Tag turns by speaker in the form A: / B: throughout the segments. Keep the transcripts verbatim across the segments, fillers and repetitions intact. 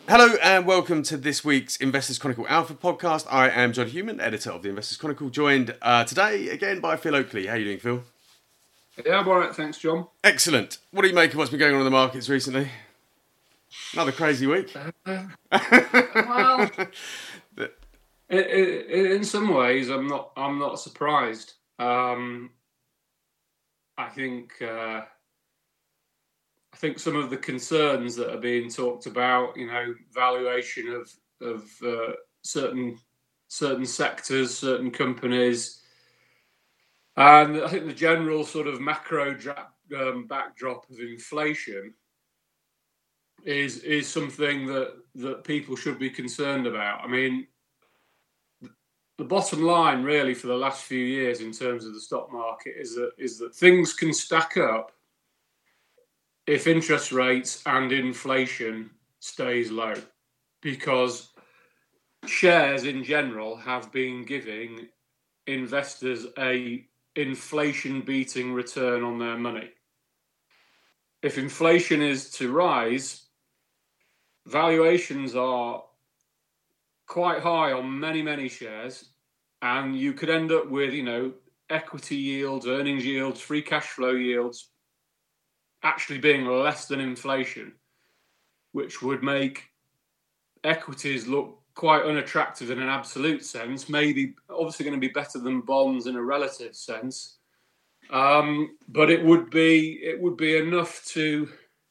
A: Hello and welcome to this week's Investors Chronicle Alpha podcast. I am John Human, editor of the Investors Chronicle, joined uh, today again by Phil Oakley. How are you doing, Phil?
B: Yeah, I'm all right, thanks, John.
A: Excellent. What do you make of what's been going on in the markets recently? Another crazy week.
B: Uh, well, in, in, in some ways, I'm not. I'm not surprised. Um, I think. Uh, I think some of the concerns that are being talked about, you know, valuation of of uh, certain certain sectors, certain companies, and I think the general sort of macro dra- um, backdrop of inflation is is something that that people should be concerned about. I mean, the bottom line really for the last few years in terms of the stock market is that is that things can stack up if interest rates and inflation stays low, because shares in general have been giving investors a inflation beating return on their money. If inflation is to rise, valuations are quite high on many, many shares, and you could end up with, you know, equity yields, earnings yields, free cash flow yields actually being less than inflation, which would make equities look quite unattractive in an absolute sense, maybe obviously going to be better than bonds in a relative sense. Um, but it would be it would be enough to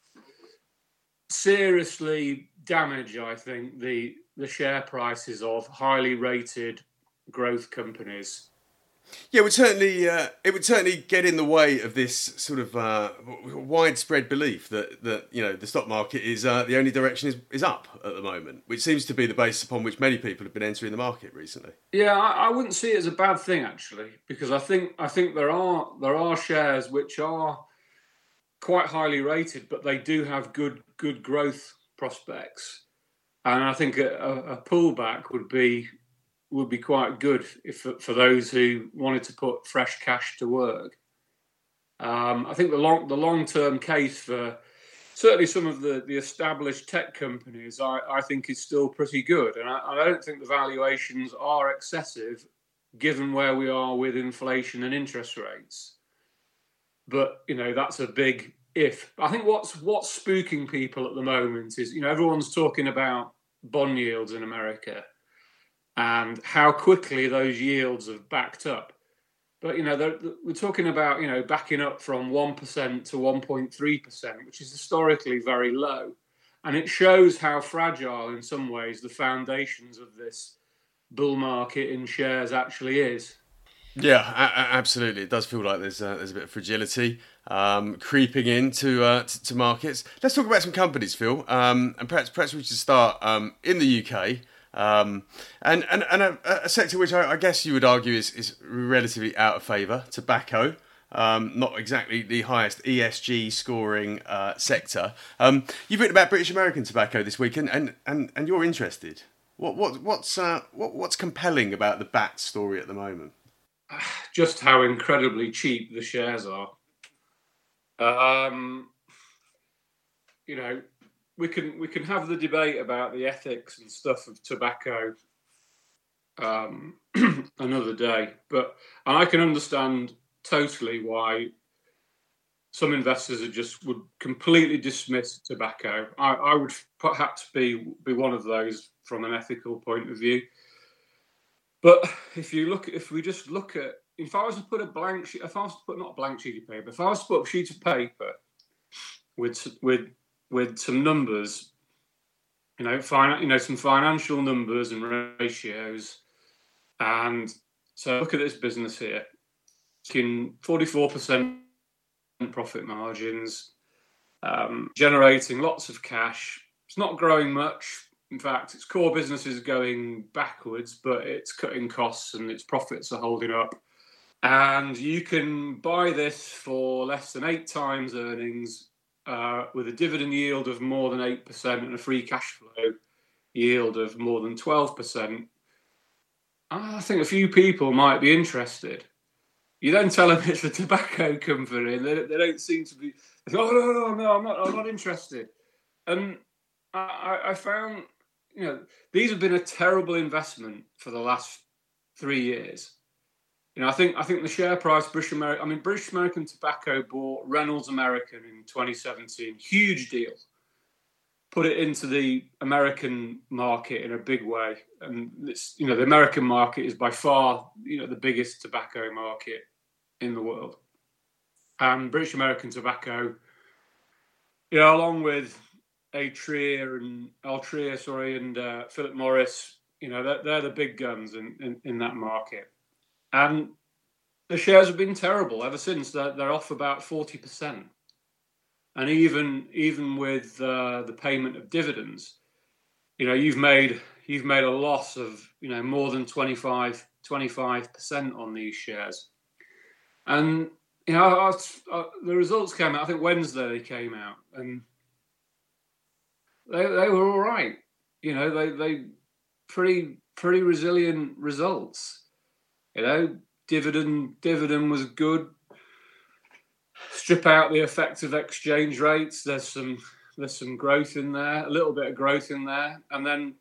B: seriously damage, I think, the the share prices of highly rated growth companies.
A: Yeah, it would certainly uh, it would certainly get in the way of this sort of uh, widespread belief that, that you know the stock market is uh, the only direction is, is up at the moment, which seems to be the basis upon which many people have been entering the market recently.
B: Yeah, I, I wouldn't see it as a bad thing actually, because I think I think there are there are shares which are quite highly rated, but they do have good good growth prospects, and I think a, a pullback would be. would be quite good if for those who wanted to put fresh cash to work. Um, I think the long the long term case for certainly some of the, the established tech companies, I, I think is still pretty good, and I, I don't think the valuations are excessive given where we are with inflation and interest rates. But you know that's a big if. I think what's what's spooking people at the moment is you know everyone's talking about bond yields in America and how quickly those yields have backed up. But, you know, we're talking about, you know, backing up from one percent to one point three percent, which is historically very low. And it shows how fragile, in some ways, the foundations of this bull market in shares actually is.
A: Yeah, a- absolutely. It does feel like there's uh, there's a bit of fragility um, creeping into uh, to, to markets. Let's talk about some companies, Phil, um, and perhaps perhaps we should start um, in the U K. Um, and and, and a, a sector which I, I guess you would argue is, is relatively out of favour, tobacco. Um, not exactly the highest E S G scoring uh, sector. Um, you've written about British American tobacco this week, and, and, and, and you're interested. What what what's uh, what, what's compelling about the B A T story at the moment?
B: Just how incredibly cheap the shares are. Um, you know. We can we can have the debate about the ethics and stuff of tobacco um, another day, but and I can understand totally why some investors are just would completely dismiss tobacco. I, I would perhaps be be one of those from an ethical point of view. But if you look, if we just look at, if I was to put a blank sheet, if I was to put not a blank sheet of paper, if I was to put a sheet of paper with with with some numbers, you know, fin- you know, some financial numbers and ratios. And so look at this business here. Making forty-four percent profit margins, um, generating lots of cash. It's not growing much. In fact, its core business is going backwards, but it's cutting costs and its profits are holding up. And you can buy this for less than eight times earnings, Uh, with a dividend yield of more than eight percent and a free cash flow yield of more than twelve percent, I think a few people might be interested. You then tell them it's a tobacco company and they, they don't seem to be, oh, no, no, no, I'm not, I'm not interested. And I, I found, you know, these have been a terrible investment for the last three years. You know, I think I think the share price, British American, I mean, British American Tobacco bought Reynolds American in twenty seventeen, huge deal. Put it into the American market in a big way, and it's, you know, the American market is by far, you know, the biggest tobacco market in the world. And British American Tobacco, you know, along with Altria and Altria, sorry, and uh, Philip Morris, you know, they're, they're the big guns in, in, in that market. And the shares have been terrible ever since. They're, they're off about forty percent. And even even with uh, the payment of dividends, you know, you've made you've made a loss of, you know, more than twenty-five percent on these shares. And, you know, I, I, the results came out, I think Wednesday they came out, and they they were all right. You know, they they pretty pretty resilient results. You know, dividend dividend was good. Strip out the effect of exchange rates. There's some there's some growth in there, a little bit of growth in there, and then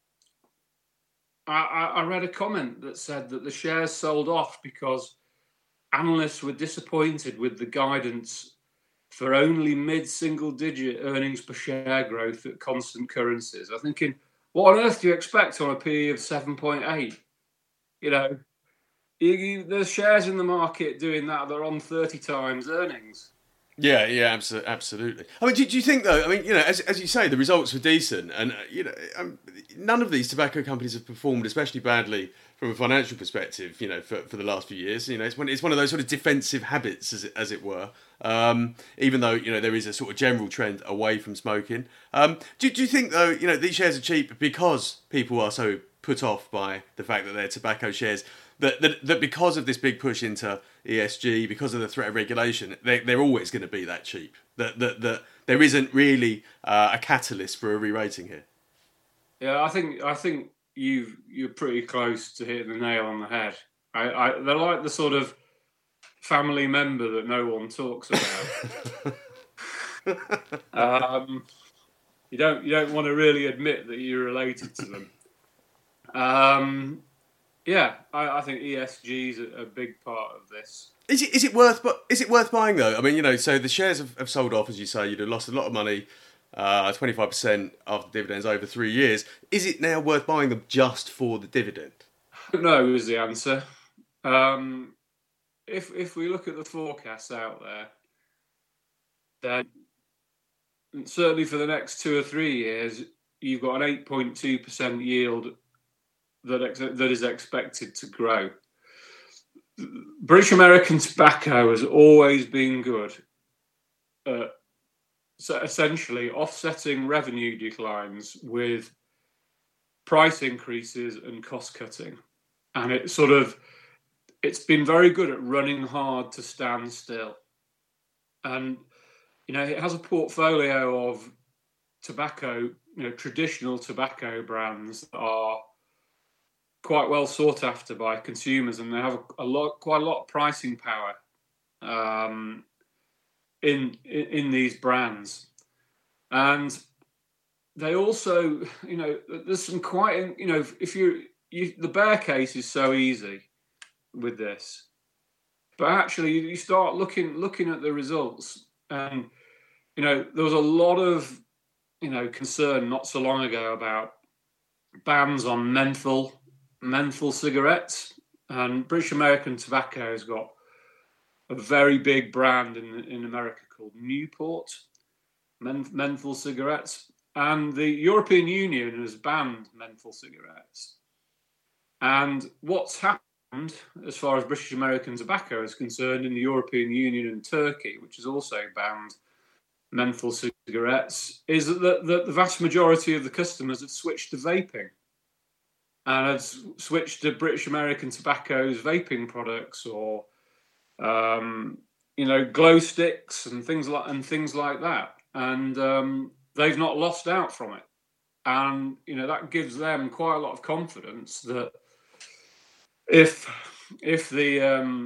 B: I, I read a comment that said that the shares sold off because analysts were disappointed with the guidance for only mid-single-digit earnings per share growth at constant currencies. I'm thinking, what on earth do you expect on a P E of seven point eight? You know. You, you, there's shares in the market doing that that are on thirty times earnings.
A: Yeah, yeah, absolutely. absolutely. I mean, do, do you think though? I mean, you know, as as you say, the results were decent, and uh, you know, um, none of these tobacco companies have performed especially badly from a financial perspective. You know, for, for the last few years, you know, it's one it's one of those sort of defensive habits, as it, as it were. Um, even though, you know, there is a sort of general trend away from smoking. Um, do do you think though, you know, these shares are cheap because people are so put off by the fact that they're tobacco shares? That, that that because of this big push into E S G, because of the threat of regulation, they, they're always going to be that cheap. That that that there isn't really uh, a catalyst for a re-rating here.
B: Yeah, I think I think you you're pretty close to hitting the nail on the head. I, I they're like the sort of family member that no one talks about. um, you don't you don't want to really admit that you're related to them. Um, Yeah, I, I think E S G is a, a big part of this.
A: Is it is it worth but is it worth buying though? I mean, you know, so the shares have, have sold off, as you say. You'd have lost a lot of money, uh, twenty-five percent after dividends over three years. Is it now worth buying them just for the dividend?
B: No is the answer. Um, if if we look at the forecasts out there, then certainly for the next two or three years, you've got an eight point two percent yield that ex- that is expected to grow. British American Tobacco has always been good at so essentially offsetting revenue declines with price increases and cost cutting, and it sort of it's been very good at running hard to stand still. And you know, it has a portfolio of tobacco, you know, traditional tobacco brands that are quite well sought after by consumers, and they have a, a lot, quite a lot of pricing power um, in, in in these brands, and they also, you know, there's some quite, you know, if you, you the bear case is so easy with this, but actually you start looking looking at the results, and you know, there was a lot of, you know, concern not so long ago about bans on menthol. menthol cigarettes, and British American Tobacco has got a very big brand in in America called Newport men, menthol cigarettes, and the European Union has banned menthol cigarettes. And what's happened as far as British American Tobacco is concerned in the European Union and Turkey, which has also banned menthol cigarettes, is that the, the, the vast majority of the customers have switched to vaping. And had switched to British American Tobacco's vaping products, or um, you know, glow sticks and things like and things like that, and um, they've not lost out from it. And you know, that gives them quite a lot of confidence that if if the um,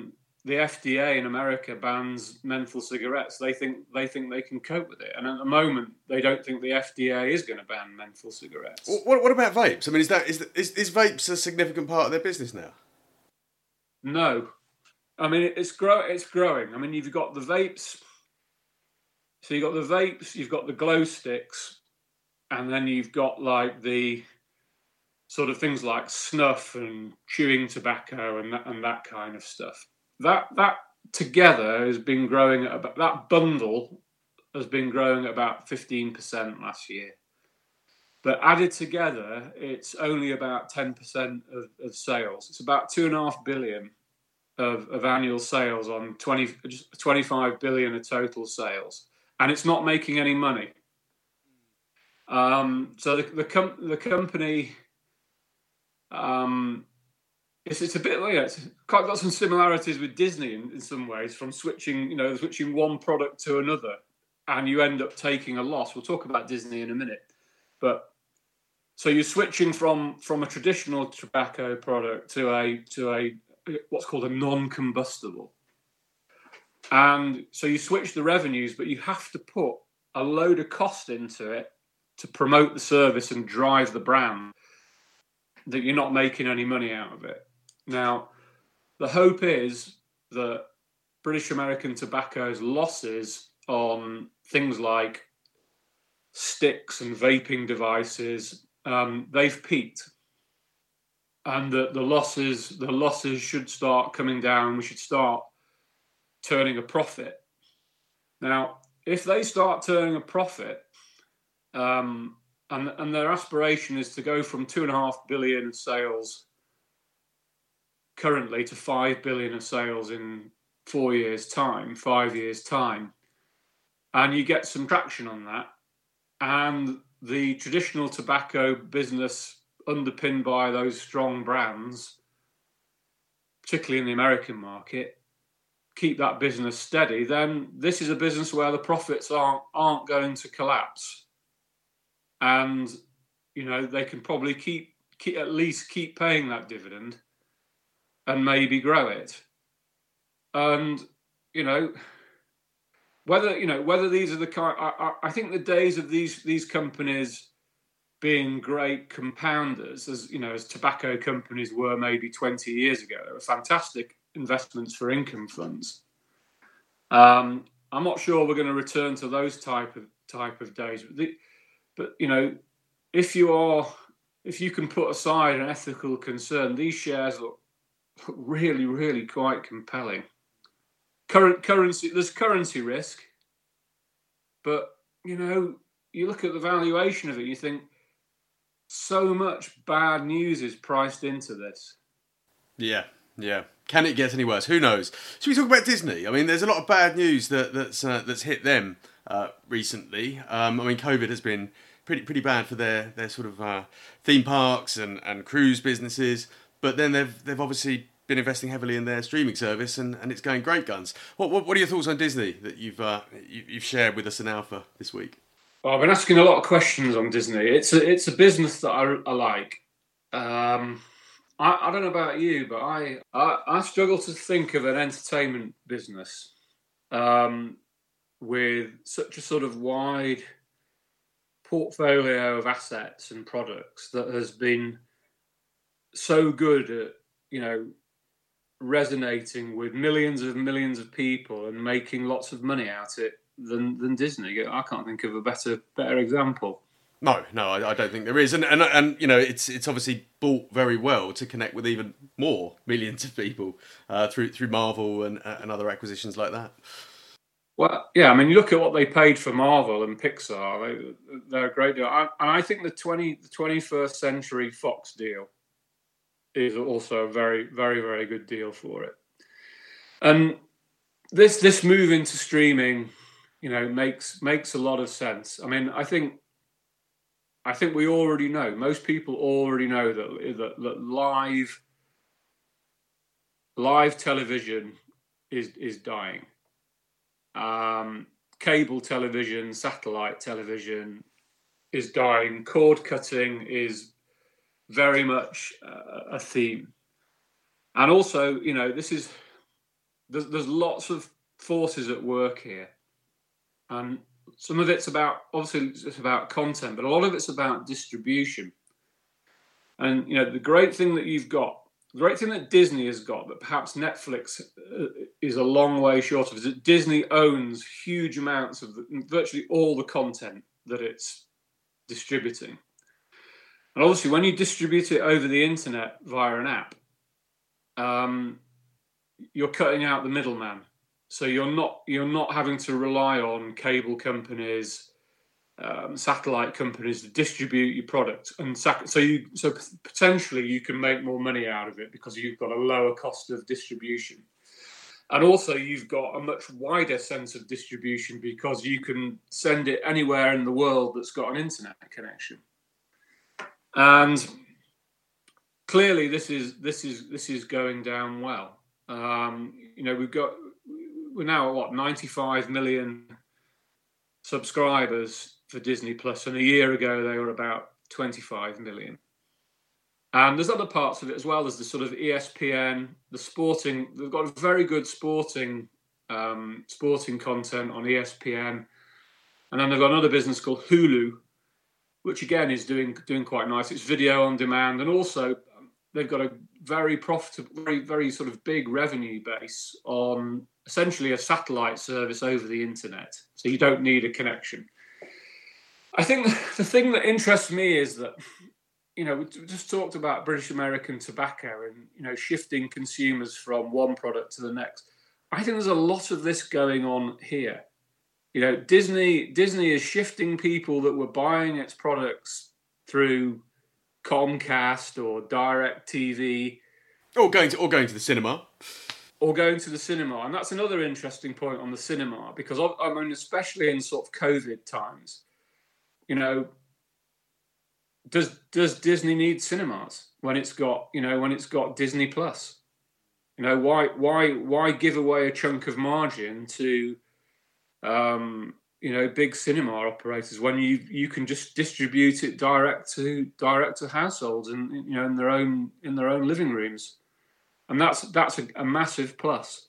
B: the F D A in America bans menthol cigarettes. They think they think they can cope with it, and at the moment, they don't think the F D A is going to ban menthol cigarettes.
A: What, what about vapes? I mean, is that is, is is vapes a significant part of their business now?
B: No, I mean it's grow it's growing. I mean you've got the vapes, so you've got the vapes, you've got the glow sticks, and then you've got like the sort of things like snuff and chewing tobacco and that, and that kind of stuff. That that together has been growing at about, that bundle has been growing at about fifteen percent last year. But added together, it's only about ten percent of, of sales. It's about two and a half billion of, of annual sales on twenty, just twenty-five billion of total sales. And it's not making any money. Um, so the, the, com- the company, um, It's, it's a bit like, yeah, it's quite got some similarities with Disney in, in some ways, from switching, you know, switching one product to another, and you end up taking a loss. We'll talk about Disney in a minute, but so you're switching from from a traditional tobacco product to a to a what's called a non-combustible, and so you switch the revenues, but you have to put a load of cost into it to promote the service and drive the brand, that you're not making any money out of it. Now, the hope is that British American Tobacco's losses on things like sticks and vaping devices, um, they've peaked, and that the losses the losses should start coming down. We should start turning a profit. Now, if they start turning a profit, um, and and their aspiration is to go from two and a half billion of sales currently to five billion of sales in four years' time, five years' time, and you get some traction on that, and the traditional tobacco business underpinned by those strong brands, particularly in the American market, keep that business steady, then this is a business where the profits aren't aren't going to collapse, and you know they can probably keep, keep at least keep paying that dividend, and maybe grow it. And you know whether you know whether these are the kind. I, I, I think the days of these these companies being great compounders, as you know, as tobacco companies were maybe twenty years ago, they were fantastic investments for income funds. Um, I'm not sure we're going to return to those type of type of days, but, the, but you know, if you are, if you can put aside an ethical concern, these shares look really, really quite compelling. Current currency, there's currency risk, but you know, you look at the valuation of it, you think so much bad news is priced into this.
A: Yeah, yeah. Can it get any worse? Who knows? Should we talk about Disney? I mean, there's a lot of bad news that that's uh, that's hit them uh, recently. Um, I mean, COVID has been pretty pretty bad for their their sort of uh, theme parks and, and cruise businesses. But then they've they've obviously been investing heavily in their streaming service, and, and it's going great guns. What, what what are your thoughts on Disney that you've uh, you, you've shared with us in Alpha this week?
B: Well, I've been asking a lot of questions on Disney. It's a it's a business that I, I like. Um, I, I don't know about you, but I, I, I struggle to think of an entertainment business um, with such a sort of wide portfolio of assets and products that has been so good at, you know, resonating with millions of millions of people and making lots of money out of it than than Disney. I can't think of a better better example.
A: No, no, I, I don't think there is, and, and and you know, it's it's obviously bought very well to connect with even more millions of people uh, through through Marvel and and other acquisitions like that.
B: Well, yeah, I mean, you look at what they paid for Marvel and Pixar; they, they're a great deal. I, and I think the twenty the twenty-first Century Fox deal is also a very very very good deal for it. And this this move into streaming, you know, makes makes a lot of sense. I mean, I think. I think we already know, most people already know that, that, that live live television is is dying. Um, cable television, satellite television is dying. Cord cutting is very much uh, a theme. And also, you know, this is there's there's lots of forces at work here, and some of it's about obviously it's about content, but a lot of it's about distribution. And you know, the great thing that you've got, the great thing that Disney has got, that perhaps Netflix is a long way short of, is that Disney owns huge amounts of the, virtually all the content that it's distributing. And obviously, when you distribute it over the internet via an app, um, you're cutting out the middleman. So you're not you're not having to rely on cable companies, um, satellite companies to distribute your product, and sac- so you so potentially you can make more money out of it because you've got a lower cost of distribution, and also you've got a much wider sense of distribution because you can send it anywhere in the world that's got an internet connection. And clearly, this is this is this is going down well. Um, you know, we've got we're now at what ninety-five million subscribers for Disney Plus, and a year ago they were about twenty-five million. And there's other parts of it as well. There's the sort of E S P N, the sporting. They've got very good sporting um, sporting content on E S P N, and then they've got another business called Hulu, which again is doing doing quite nice. It's video on demand, and also they've got a very profitable, very very sort of big revenue base on essentially a satellite service over the internet. So you don't need a connection. I think the thing that interests me is that, you know, we just talked about British American tobacco and, you know, shifting consumers from one product to the next. I think there's a lot of this going on here. You know, Disney Disney is shifting people that were buying its products through Comcast or DirecTV,
A: or going to or going to the cinema,
B: or going to the cinema, and that's another interesting point on the cinema, because I mean, especially in sort of COVID times, you know, does does Disney need cinemas when it's got you know when it's got Disney Plus? You know, why why why give away a chunk of margin to um, you know, big cinema operators when you you can just distribute it direct to direct to households and, you know, in their own in their own living rooms, and that's that's a, a massive plus.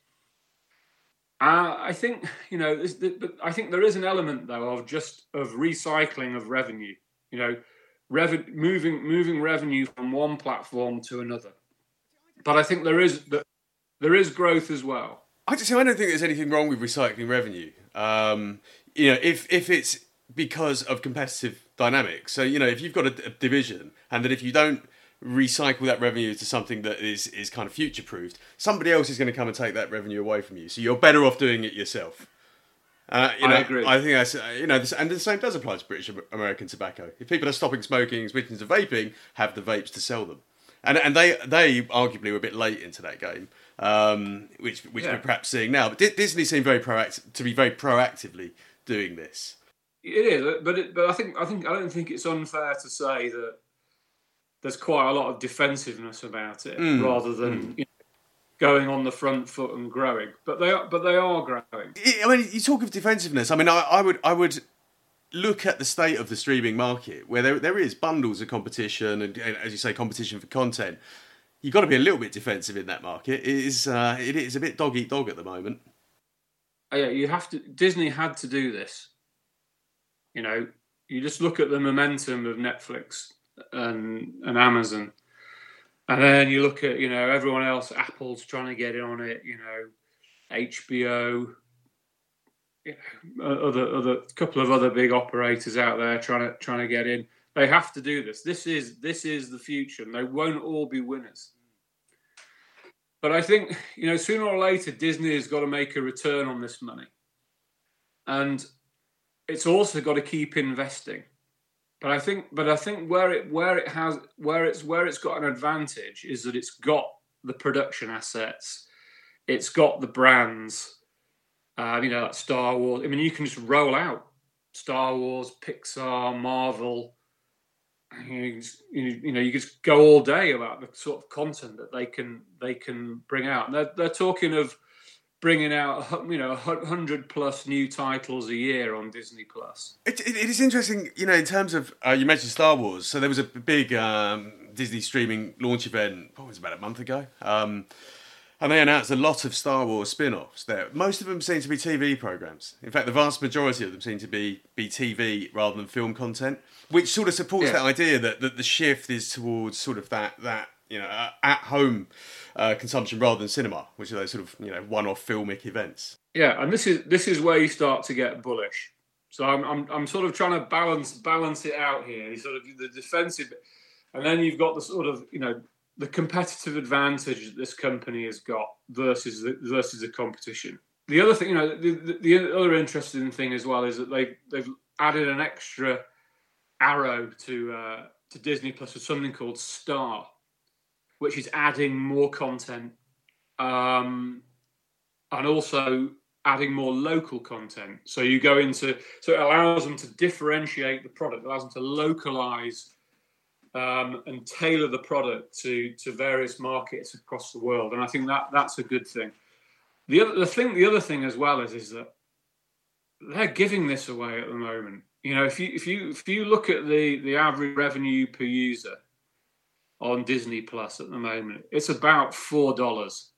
B: Uh, I think you know, this, but I think there is an element though of just of recycling of revenue. You know, rev- moving moving revenue from one platform to another. But I think there is there is growth as well.
A: I just I don't think there's anything wrong with recycling revenue. Um, you know, if if it's because of competitive dynamics. So, you know, if you've got a, a division, and that if you don't recycle that revenue to something that is, is kind of future-proofed, somebody else is going to come and take that revenue away from you. So you're better off doing it yourself. Uh, you know,
B: I agree.
A: I think that's, you know, this, and the same does apply to British American tobacco. If people are stopping smoking, switching to vaping, have the vapes to sell them. And and they they arguably were a bit late into that game, um, which which yeah. we're perhaps seeing now. But D- Disney seemed very proactive to be very proactively doing this.
B: It is, but it, but I think I think I don't think it's unfair to say that there's quite a lot of defensiveness about it, mm. rather than mm. you know, going on the front foot and growing. But they are, but they are growing.
A: I mean, you talk of defensiveness. I mean, I, I would I would. look at the state of the streaming market, where there there is bundles of competition and, and as you say, competition for content. You've got to be a little bit defensive in that market. It is uh, it is a bit dog eat dog at the moment.
B: Oh, yeah, you have to. Disney had to do this. You know, you just look at the momentum of Netflix and and Amazon, and then you look at you know everyone else. Apple's trying to get in on it. You know, H B O. You know, other other couple of other big operators out there trying to trying to get in. They have to do this. This is this is the future, and they won't all be winners. But I think you know sooner or later Disney has got to make a return on this money, and it's also got to keep investing. But I think but I think where it where it has where it's where it's got an advantage is that it's got the production assets, it's got the brands. Uh, you know, like Star Wars. I mean, you can just roll out Star Wars, Pixar, Marvel. You, you, you know, you just go all day about the sort of content that they can they can bring out. And they're they're talking of bringing out you know a hundred plus new titles a year on Disney Plus.
A: It, it, it is interesting, you know, in terms of uh, you mentioned Star Wars. So there was a big um, Disney streaming launch event. What was it, about a month ago? Um, And they announced a lot of Star Wars spin-offs there. Most of them seem to be T V programs. In fact, the vast majority of them seem to be, be T V rather than film content, which sort of supports
B: Yeah.
A: that idea that, that the shift is towards sort of that, that you know, uh, at-home uh, consumption rather than cinema, which are those sort of, you know, one-off filmic events.
B: Yeah, and this is this is where you start to get bullish. So I'm I'm, I'm sort of trying to balance balance it out here. You sort of the defensive, and then you've got the sort of, you know, the competitive advantage that this company has got versus the, versus the competition. The other thing, you know, the, the, the other interesting thing as well is that they they've added an extra arrow to uh, to Disney Plus with something called Star, which is adding more content, um, and also adding more local content. So you go into, so it allows them to differentiate the product, allows them to localize um, and tailor the product to to various markets across the world. And I think that that's a good thing. The other the thing, the other thing as well is is that they're giving this away at the moment. You know, if you if you if you look at the the average revenue per user on Disney Plus at the moment, it's about four dollars.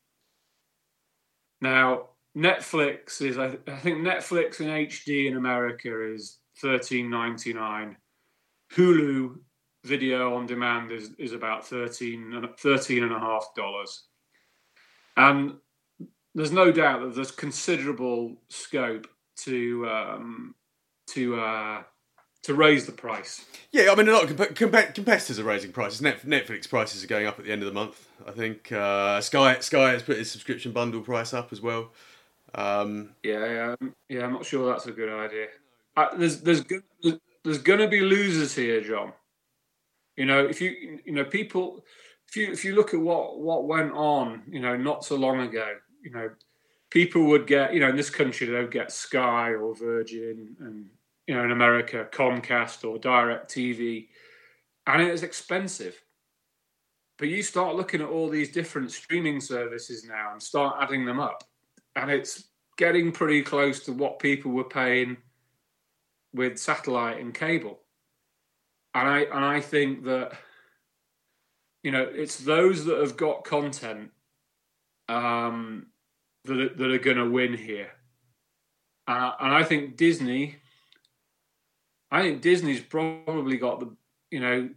B: Now, Netflix is, I, I think Netflix in H D in America is thirteen ninety-nine. Hulu video on demand is, is about thirteen, thirteen and a half dollars. And there's no doubt that there's considerable scope to um, to uh, to raise the price.
A: Yeah, I mean, a lot of comp- comp- competitors are raising prices. Net- Netflix prices are going up at the end of the month. I think uh, Sky Sky has put its subscription bundle price up as well. Um,
B: yeah, yeah, yeah. I'm not sure that's a good idea. Uh, there's there's there's going to be losers here, John. You know, if you you know people, if you if you look at what what went on, you know, not so long ago, you know, people would get, you know, in this country they would get Sky or Virgin, and you know, in America, Comcast or DirecTV, and it is expensive. But you start looking at all these different streaming services now and start adding them up, and it's getting pretty close to what people were paying with satellite and cable. And I and I think that, you know, it's those that have got content um, that are, that are going to win here. Uh, and I think Disney, I think Disney's probably got the, you know,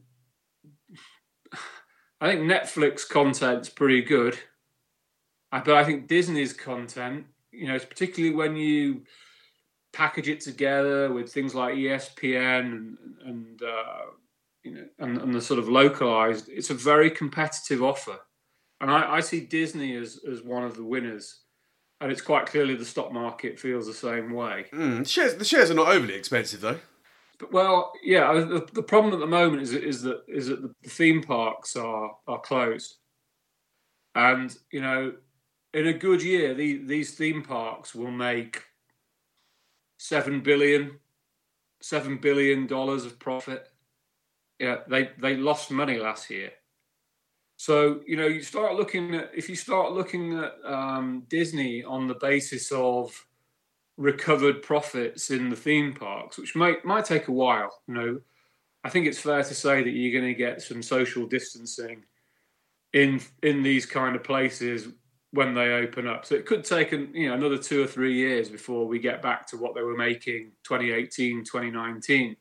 B: I think Netflix content's pretty good, but I think Disney's content, you know, particularly when you package it together with things like E S P N and, and uh, you know, and, and the sort of localized, it's a very competitive offer. And I, I see Disney as, as one of the winners. And it's quite clearly the stock market feels the same way.
A: mm, shares, the shares are not overly expensive, though.
B: But, well, yeah, the, the problem at the moment is, is that is that the theme parks are are closed. And, you know, in a good year, the, these theme parks will make seven billion, seven billion dollars of profit. Yeah, they, they lost money last year. So, you know, you start looking at, if you start looking at um, Disney on the basis of recovered profits in the theme parks, which might might take a while, you know, I think it's fair to say that you're going to get some social distancing in in these kind of places when they open up. So it could take, an, you know, another two or three years before we get back to what they were making twenty eighteen, twenty nineteen.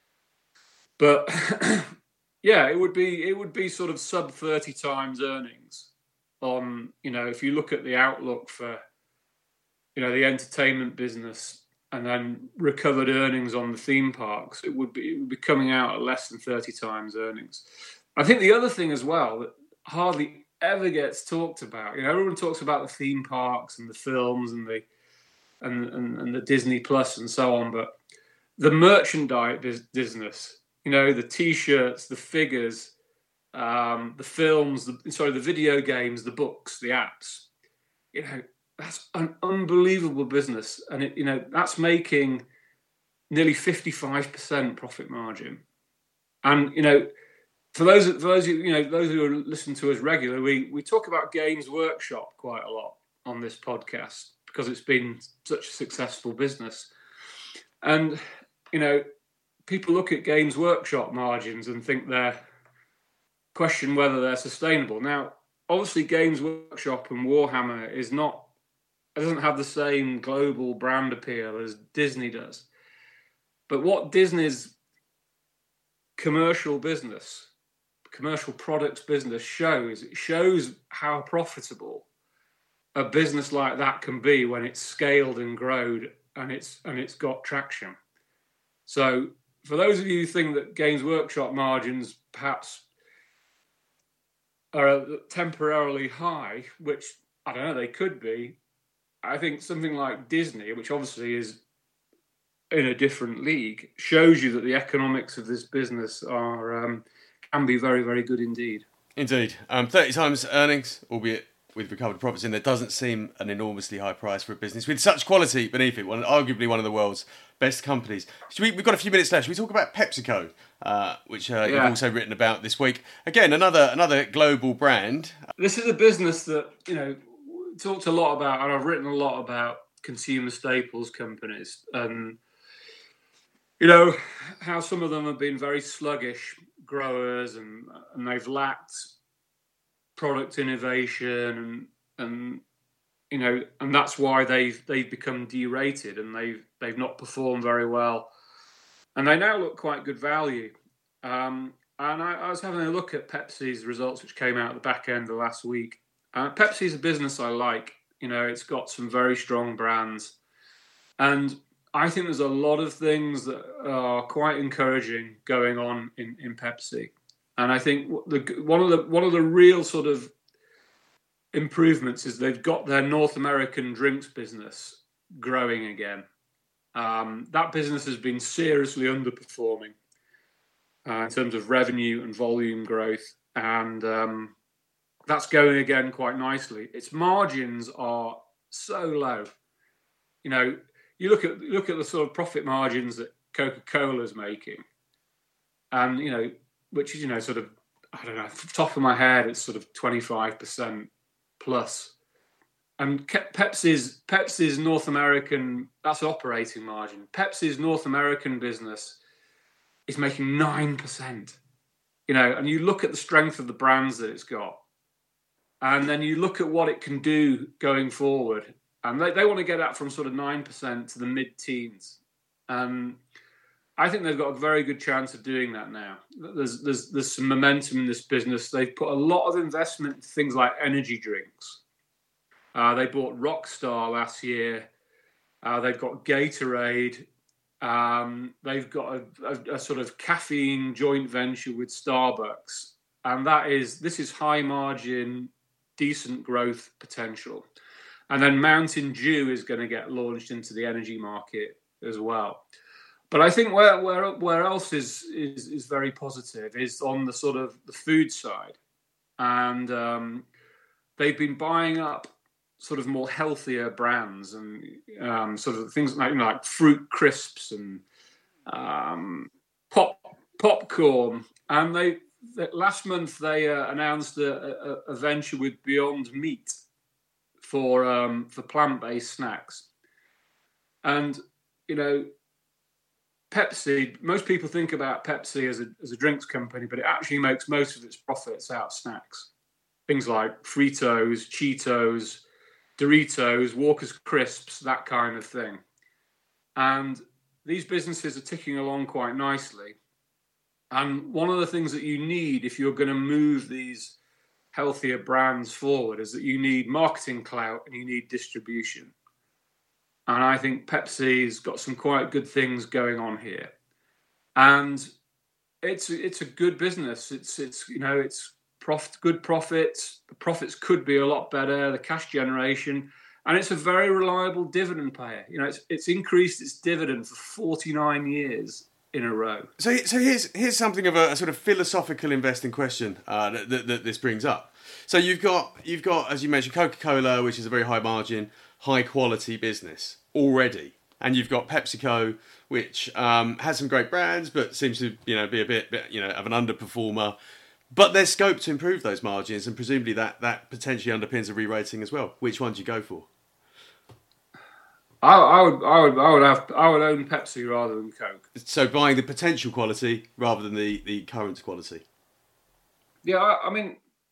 B: But yeah, it would be it would be sort of sub thirty times earnings on, you know, if you look at the outlook for, you know, the entertainment business and then recovered earnings on the theme parks, it would be it would be coming out at less than thirty times earnings. I think the other thing as well that hardly ever gets talked about, you know, everyone talks about the theme parks and the films and the and and, and the Disney Plus and so on, but the merchandise business, you know, the T-shirts, the figures, um, the films, the, sorry, the video games, the books, the apps. You know, that's an unbelievable business, and it, you know, that's making nearly fifty-five percent profit margin. And you know, for those for those who, you know, those who are listening to us regularly, we we talk about Games Workshop quite a lot on this podcast because it's been such a successful business, and you know, people look at Games Workshop margins and think they're question whether they're sustainable. Now, obviously Games Workshop and Warhammer is not, it doesn't have the same global brand appeal as Disney does. But what Disney's commercial business, commercial products business shows, it shows how profitable a business like that can be when it's scaled and grown and it's and it's got traction. So for those of you who think that Games Workshop margins perhaps are temporarily high, which I don't know, they could be, I think something like Disney, which obviously is in a different league, shows you that the economics of this business are um, can be very, very good indeed.
A: Indeed. Um, thirty times earnings, albeit with recovered profits in there, doesn't seem an enormously high price for a business with such quality beneath it. One, arguably one of the world's best companies. Should we, we've got a few minutes left. Should we talk about PepsiCo, uh, which uh, yeah. you've also written about this week? Again, another another global brand.
B: This is a business that, you know, talked a lot about, and I've written a lot about consumer staples companies, and you know how some of them have been very sluggish growers, and and they've lacked product innovation, and and you know, and that's why they've they've become derated, and they've they've not performed very well, and they now look quite good value. Um, and I, I was having a look at Pepsi's results, which came out at the back end of last week. Uh, Pepsi's a business I like. You know, it's got some very strong brands, and I think there's a lot of things that are quite encouraging going on in, in Pepsi. And I think the, one of the one of the real sort of improvements is they've got their North American drinks business growing again. Um, that business has been seriously underperforming uh, in terms of revenue and volume growth, and um, that's going again quite nicely. Its margins are so low. You know, you look at look at the sort of profit margins that Coca-Cola's making, and you know, which is, you know, sort of, I don't know, off the top of my head, it's sort of twenty-five percent plus. And Pepsi's Pepsi's North American, that's operating margin. Pepsi's North American business is making nine percent. You know, and you look at the strength of the brands that it's got, and then you look at what it can do going forward. And they, they want to get that from sort of nine percent to the mid-teens. Um, I think they've got a very good chance of doing that now. There's, there's, there's some momentum in this business. They've put a lot of investment in things like energy drinks. Uh, they bought Rockstar last year. Uh, they've got Gatorade. Um, they've got a, a, a sort of caffeine joint venture with Starbucks. And that is, this is high margin, decent growth potential. And then Mountain Dew is going to get launched into the energy market as well. But I think where where where else is is is very positive is on the sort of the food side, and um, they've been buying up sort of more healthier brands, and um, sort of things like, you know, like fruit crisps and um, pop popcorn. And they last month they uh, announced a, a, a venture with Beyond Meat for um, for plant-based snacks. And you know, Pepsi, most people think about Pepsi as a as a drinks company, but it actually makes most of its profits out of snacks. Things like Fritos, Cheetos, Doritos, Walker's Crisps, that kind of thing. And these businesses are ticking along quite nicely. And one of the things that you need if you're going to move these healthier brands forward is that you need marketing clout and you need distribution. And I think Pepsi's got some quite good things going on here. And it's it's a good business. It's it's you know, it's profit, good profits. The profits could be a lot better, the cash generation, and it's a very reliable dividend payer. You know, it's it's increased its dividend for forty-nine years in a row.
A: So, so here's here's something of a, a sort of philosophical investing question uh, that, that, that this brings up. So you've got you've got, as you mentioned, Coca-Cola, which is a very high margin, high quality business already, and you've got PepsiCo, which um, has some great brands, but seems to you know be a bit, bit you know of an underperformer. But there's scope to improve those margins, and presumably that that potentially underpins a re-rating as well. Which one do you go for?
B: I, I would, I would, I would have, I would own Pepsi rather than Coke.
A: So buying the potential quality rather than the, the current quality.
B: Yeah, I, I mean,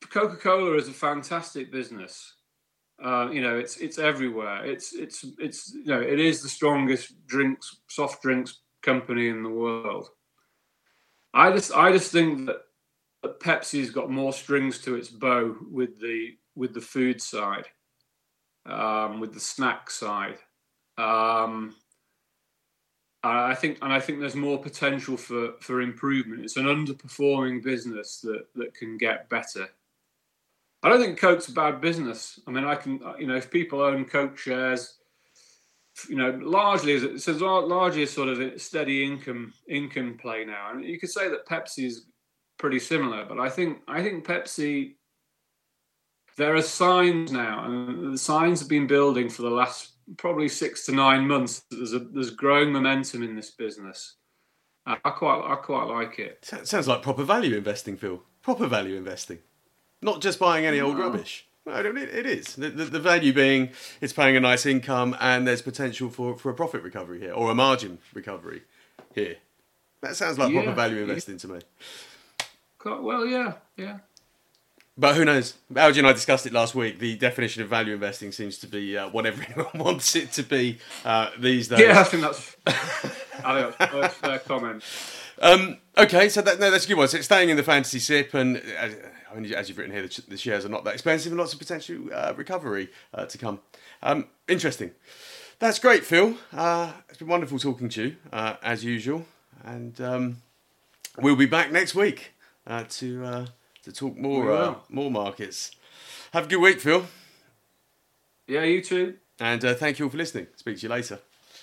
B: Coca-Cola is a fantastic business. Uh, you know, it's it's everywhere. It's it's it's you know, it is the strongest drinks, soft drinks company in the world. I just I just think that, that Pepsi's got more strings to its bow with the with the food side, um, with the snack side. Um, I think and I think there's more potential for, for improvement. It's an underperforming business that, that can get better. I don't think Coke's a bad business. I mean, I can, you know, if people own Coke shares, you know, largely it's a largely a sort of a steady income income play now. And you could say that Pepsi is pretty similar, but I think I think Pepsi, there are signs now, and the signs have been building for the last probably six to nine months. There's a there's growing momentum in this business. I quite I quite like it.
A: Sounds like proper value investing, Phil. Proper value investing. Not just buying any old no. rubbish. No, it is. The, the, the value being it's paying a nice income and there's potential for, for a profit recovery here or a margin recovery here. That sounds like yeah, proper value investing yeah. to me.
B: Well, yeah, yeah.
A: But who knows? Algie and I discussed it last week. The definition of value investing seems to be uh, what everyone wants it to be uh, these days.
B: Yeah, I think that's, I think that's a fair comment.
A: Um, okay, so that, no, that's a good one. So it's staying in the fantasy sip, and uh, I mean, as you've written here, the, the shares are not that expensive and lots of potential uh, recovery uh, to come. Um, interesting. That's great, Phil. Uh, it's been wonderful talking to you, uh, as usual. And um, we'll be back next week uh, to uh, to talk more uh, more markets. Have a good week, Phil.
B: Yeah, you too.
A: And uh, thank you all for listening. Speak to you later.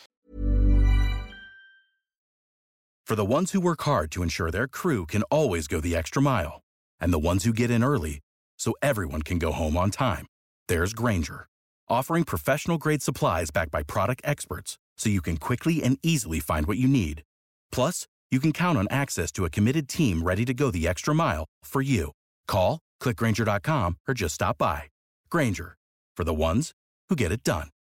C: For the ones who work hard to ensure their crew can always go the extra mile, and the ones who get in early so everyone can go home on time, there's Grainger, offering professional-grade supplies backed by product experts so you can quickly and easily find what you need. Plus, you can count on access to a committed team ready to go the extra mile for you. Call, click Grainger dot com, or just stop by. Grainger, for the ones who get it done.